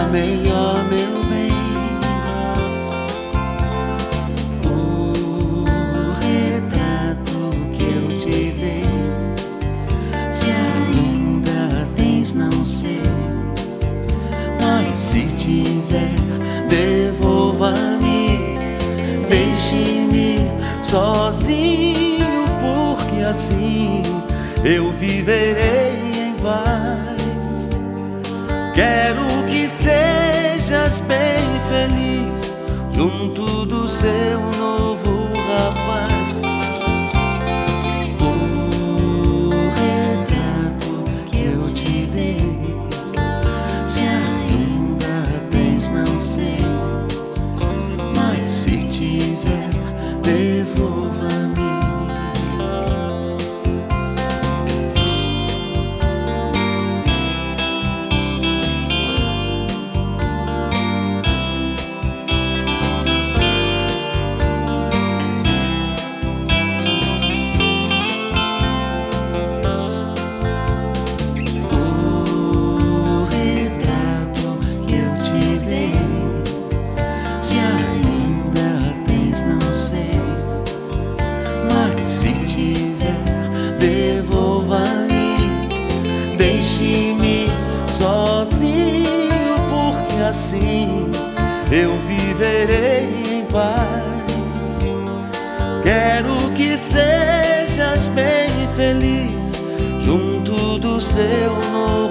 melhor, meu bem. O retrato que eu te dei, se ainda tens, não sei, mas se tiver, devolva-me. Deixe-me sozinho, porque assim eu viverei em paz. Quero que sejas bem feliz junto do seu novo rapaz. O retrato que eu te dei, se ainda tens, não sei, mas se tiver, devolva-me. Deixe-me sozinho, porque assim eu viverei em paz. Quero que sejas bem feliz junto do seu novo